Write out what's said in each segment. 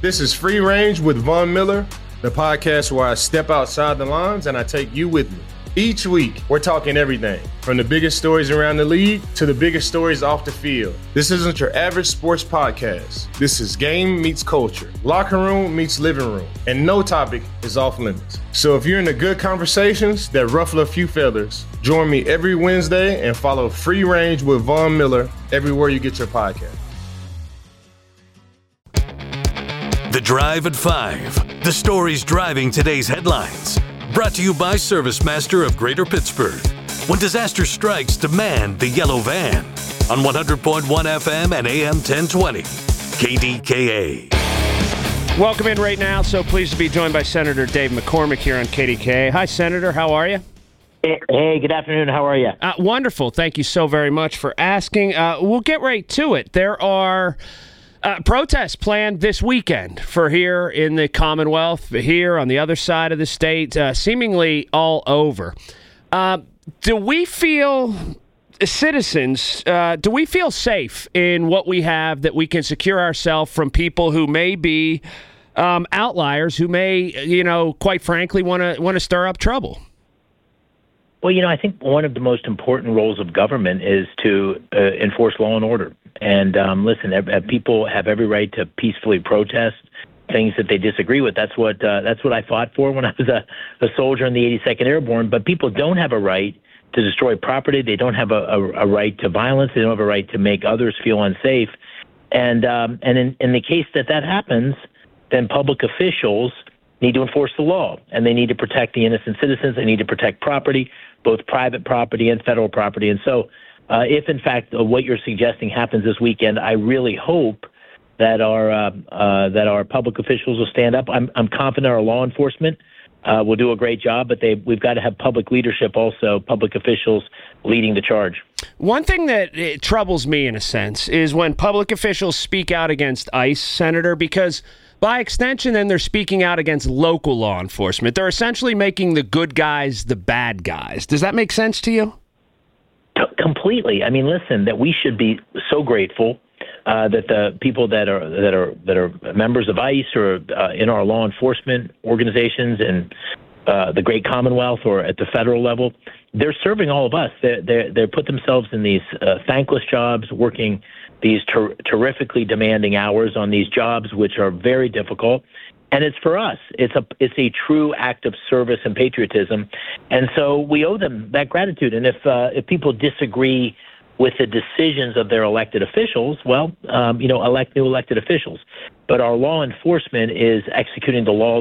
This is Free Range with Von Miller, the podcast where I step outside the lines and I take you with me. Each week, we're talking everything, from the biggest stories around the league to the biggest stories off the field. This isn't your average sports podcast. This is game meets culture, locker room meets living room, and no topic is off limits. So if you're into good conversations that ruffle a few feathers, join me every Wednesday and follow Free Range with Von Miller everywhere you get your podcast. The Drive at 5. The stories driving today's headlines. Brought to you by ServiceMaster of Greater Pittsburgh. When disaster strikes, demand the yellow van. On 100.1 FM and AM 1020. KDKA. Welcome in right now. So pleased to be joined by Senator Dave McCormick here on KDKA. Hi, Senator. How are you? Hey, good afternoon. How are you? Wonderful. Thank you so very much for asking. We'll get right to it. There are protests planned this weekend for here in the Commonwealth, here on the other side of the state, seemingly all over. Do we feel, citizens, do we feel safe in what we have, that we can secure ourselves from people who may be outliers, who may, quite frankly, want to stir up trouble? Well, I think one of the most important roles of government is to enforce law and order. And listen, people have every right to peacefully protest things that they disagree with. That's what I fought for when I was a soldier in the 82nd Airborne. But people don't have a right to destroy property. They don't have a right to violence. They don't have a right to make others feel unsafe. And in the case that happens, then public officials need to enforce the law, and they need to protect the innocent citizens. They need to protect property, both private property and federal property. And so if, in fact, what you're suggesting happens this weekend, I really hope that our public officials will stand up. I'm confident our law enforcement will do a great job, but we've got to have public leadership also, public officials leading the charge. One thing that troubles me, in a sense, is when public officials speak out against ICE, Senator, because by extension, then they're speaking out against local law enforcement. They're essentially making the good guys the bad guys. Does that make sense to you? Completely. I mean, listen, that we should be so grateful that the people that are members of ICE or in our law enforcement organizations and the great Commonwealth or at the federal level, they're serving all of us. They put themselves in these thankless jobs, working these terrifically demanding hours on these jobs, which are very difficult. And it's for us. It's a true act of service and patriotism. And so we owe them that gratitude. And if people disagree with the decisions of their elected officials, well, elect new elected officials. But our law enforcement is executing the law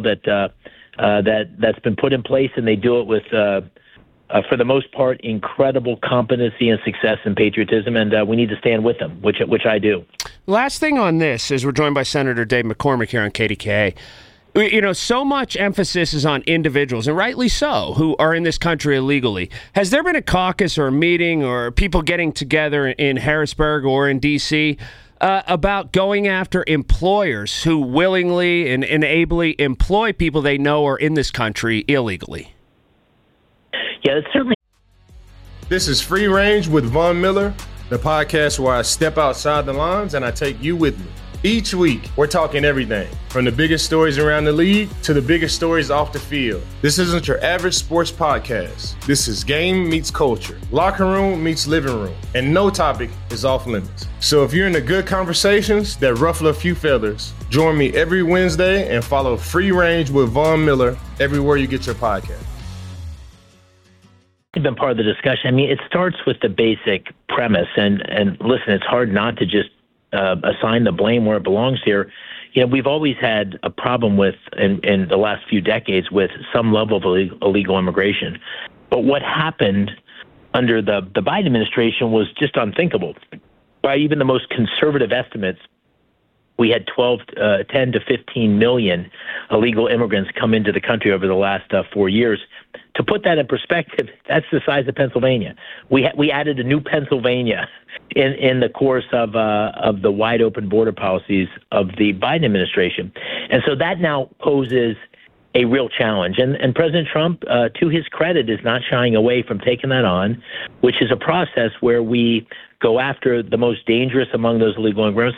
that's been put in place, and they do it with for the most part, incredible competency and success and patriotism, and we need to stand with them, which I do. Last thing on this, as we're joined by Senator Dave McCormick here on KDKA, so much emphasis is on individuals, and rightly so, who are in this country illegally. Has there been a caucus or a meeting or people getting together in Harrisburg or in D.C. About going after employers who willingly and ably employ people they know are in this country illegally? Yeah, it's certainly. This is Free Range with Von Miller, the podcast where I step outside the lines and I take you with me. Each week, we're talking everything, from the biggest stories around the league to the biggest stories off the field. This isn't your average sports podcast. This is game meets culture, locker room meets living room, and no topic is off limits. So if you're into good conversations that ruffle a few feathers, join me every Wednesday and follow Free Range with Von Miller everywhere you get your podcast. Been part of the discussion. I mean, it starts with the basic premise, and listen, it's hard not to just assign the blame where it belongs here. We've always had a problem with, in the last few decades, with some level of illegal immigration. But what happened under the Biden administration was just unthinkable. By even the most conservative estimates, we had 10 to 15 million illegal immigrants come into the country over the last 4 years. To put that in perspective, that's the size of Pennsylvania. We added a new Pennsylvania in the course of the wide open border policies of the Biden administration, and so that now poses a real challenge. And President Trump, to his credit, is not shying away from taking that on, which is a process where we go after the most dangerous among those illegal immigrants.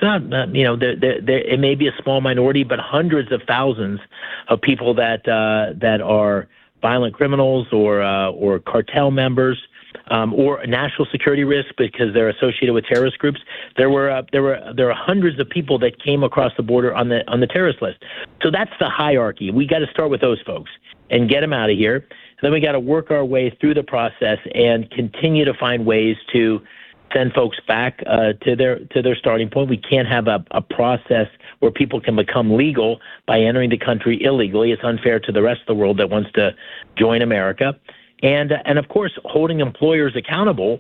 It may be a small minority, but hundreds of thousands of people that are violent criminals or cartel members. Or national security risk because they're associated with terrorist groups. There are hundreds of people that came across the border on the terrorist list. So that's the hierarchy. We got to start with those folks and get them out of here. Then we got to work our way through the process and continue to find ways to send folks back to their starting point. We can't have a process where people can become legal by entering the country illegally. It's unfair to the rest of the world that wants to join America. And of course, holding employers accountable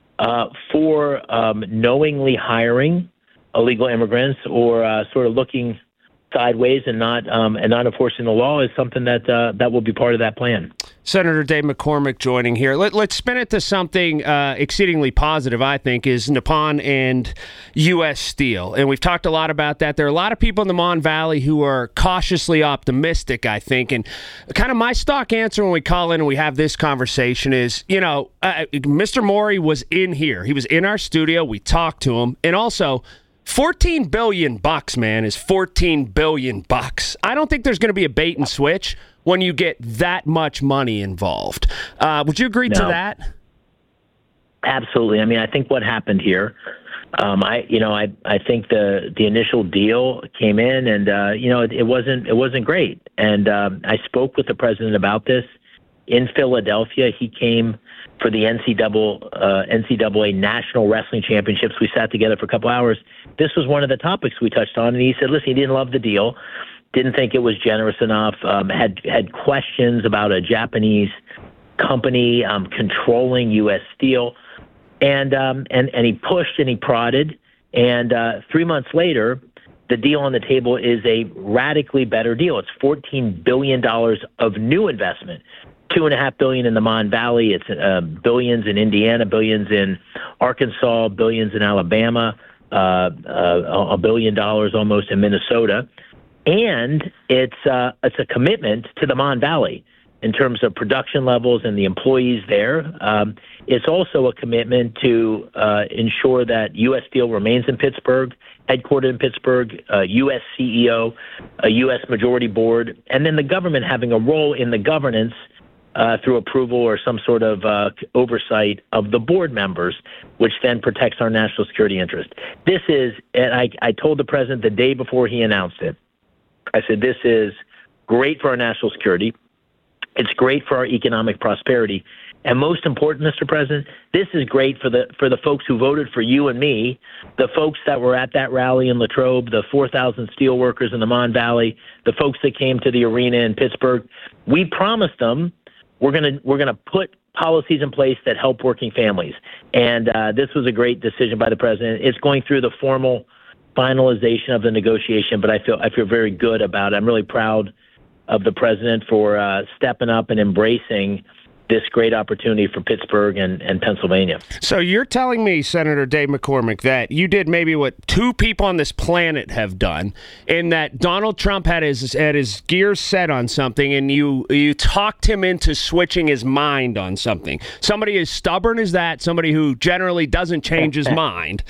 for knowingly hiring illegal immigrants or sort of looking sideways and not enforcing the law is something that will be part of that plan. Senator Dave McCormick joining here. Let's spin it to something exceedingly positive, I think, is Nippon and U.S. Steel. And we've talked a lot about that. There are a lot of people in the Mon Valley who are cautiously optimistic, I think. And kind of my stock answer when we call in and we have this conversation is, Mr. Maury was in here. He was in our studio. We talked to him. And also, $14 billion, man, is $14 billion. I don't think there's going to be a bait and switch when you get that much money involved. Would you agree to that? Absolutely. I mean, I think what happened here, I think the initial deal came in and, it wasn't great. And I spoke with the president about this in Philadelphia. He came for the NCAA National Wrestling Championships. We sat together for a couple hours. This was one of the topics we touched on, and he said, listen, he didn't love the deal, didn't think it was generous enough, had questions about a Japanese company controlling U.S. Steel, and he pushed and he prodded, and 3 months later, the deal on the table is a radically better deal. It's $14 billion of new investment. $2.5 billion in the Mon Valley. It's billions in Indiana, billions in Arkansas, billions in Alabama, $1 billion almost in Minnesota, and it's a commitment to the Mon Valley in terms of production levels and the employees there. It's also a commitment to ensure that U.S. Steel remains in Pittsburgh, headquartered in Pittsburgh, U.S. CEO, a U.S. majority board, and then the government having a role in the governance through approval or some sort of oversight of the board members, which then protects our national security interest. This is, and I told the president the day before he announced it, I said, this is great for our national security. It's great for our economic prosperity. And most important, Mr. President, this is great for the folks who voted for you and me, the folks that were at that rally in Latrobe, the 4,000 steel workers in the Mon Valley, the folks that came to the arena in Pittsburgh. We promised them we're gonna put policies in place that help working families. And this was a great decision by the president. It's going through the formal finalization of the negotiation, but I feel very good about it. I'm really proud of the president for stepping up and embracing this great opportunity for Pittsburgh and Pennsylvania. So you're telling me, Senator Dave McCormick, that you did maybe what two people on this planet have done, in that Donald Trump had his gears set on something, and you talked him into switching his mind on something. Somebody as stubborn as that, somebody who generally doesn't change his mind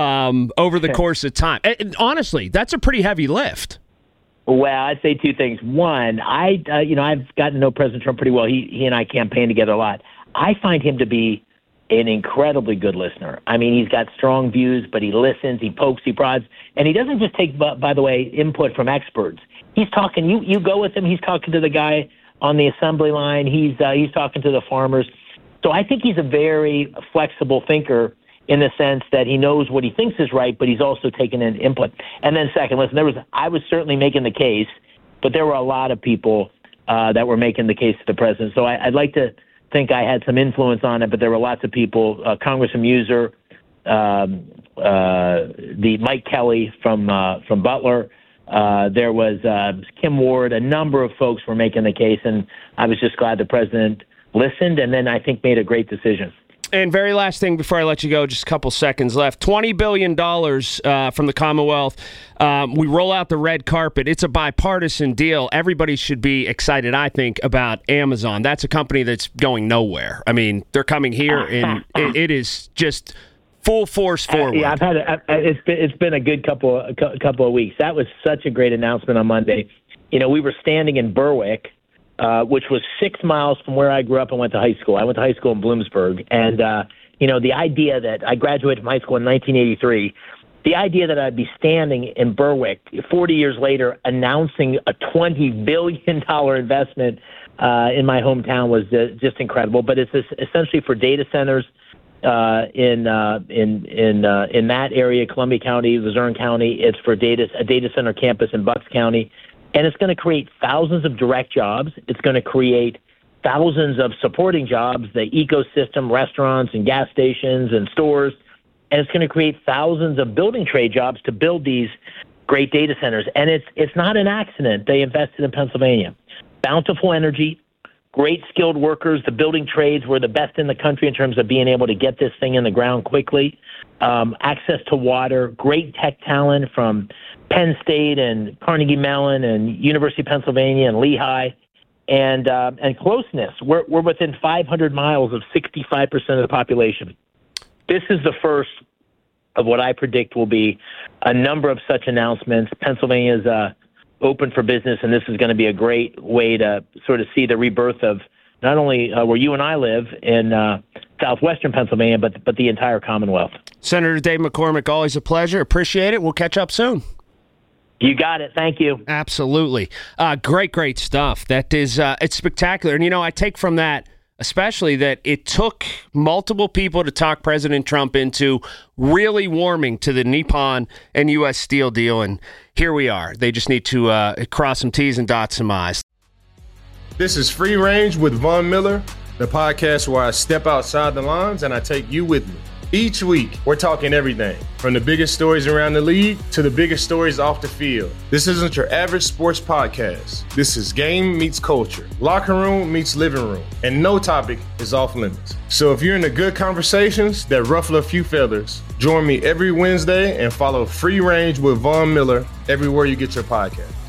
over the course of time. And honestly, that's a pretty heavy lift. Well, I'd say two things. One, I've gotten to know President Trump pretty well. He and I campaign together a lot. I find him to be an incredibly good listener. I mean, he's got strong views, but he listens, he pokes, he prods, and he doesn't just take, by the way, input from experts. He's talking. You go with him. He's talking to the guy on the assembly line. He's talking to the farmers. So I think he's a very flexible thinker, in the sense that he knows what he thinks is right, but he's also taken in input. And then second, listen, I was certainly making the case, but there were a lot of people that were making the case to the president. So I'd like to think I had some influence on it, but there were lots of people, Congressman Muser, the Mike Kelly from Butler, there was Kim Ward, a number of folks were making the case, and I was just glad the president listened and then I think made a great decision. And very last thing before I let you go, just a couple seconds left. $20 billion from the Commonwealth. We roll out the red carpet. It's a bipartisan deal. Everybody should be excited, I think, about Amazon. That's a company that's going nowhere. I mean, they're coming here, and it is just full force forward. Yeah, it's been a good couple of weeks. That was such a great announcement on Monday. We were standing in Berwick, which was 6 miles from where I grew up and went to high school. I went to high school in Bloomsburg, and the idea that I graduated from high school in 1983. The idea that I'd be standing in Berwick 40 years later announcing a $20 billion investment in my hometown was just incredible. But it's essentially for data centers in that area, Columbia County, Luzerne County. It's for a data center campus in Bucks County. And it's going to create thousands of direct jobs. It's going to create thousands of supporting jobs, the ecosystem, restaurants and gas stations and stores. And it's going to create thousands of building trade jobs to build these great data centers. And it's not an accident they invested in Pennsylvania. Bountiful energy, great skilled workers. The building trades were the best in the country in terms of being able to get this thing in the ground quickly. Access to water, great tech talent from Penn State and Carnegie Mellon and University of Pennsylvania and Lehigh. And closeness. We're within 500 miles of 65% of the population. This is the first of what I predict will be a number of such announcements. Pennsylvania is open for business, and this is going to be a great way to sort of see the rebirth of not only where you and I live in southwestern Pennsylvania, but the entire Commonwealth. Senator Dave McCormick, always a pleasure. Appreciate it. We'll catch up soon. You got it. Thank you. Absolutely. Great stuff. That is, it's spectacular. And, I take from that, especially that it took multiple people to talk President Trump into really warming to the Nippon and U.S. Steel deal. And here we are. They just need to cross some T's and dot some I's. This is Free Range with Von Miller, the podcast where I step outside the lines and I take you with me. Each week, we're talking everything from the biggest stories around the league to the biggest stories off the field. This isn't your average sports podcast. This is game meets culture, locker room meets living room, and no topic is off limits. So if you're into good conversations that ruffle a few feathers, join me every Wednesday and follow Free Range with Von Miller everywhere you get your podcast.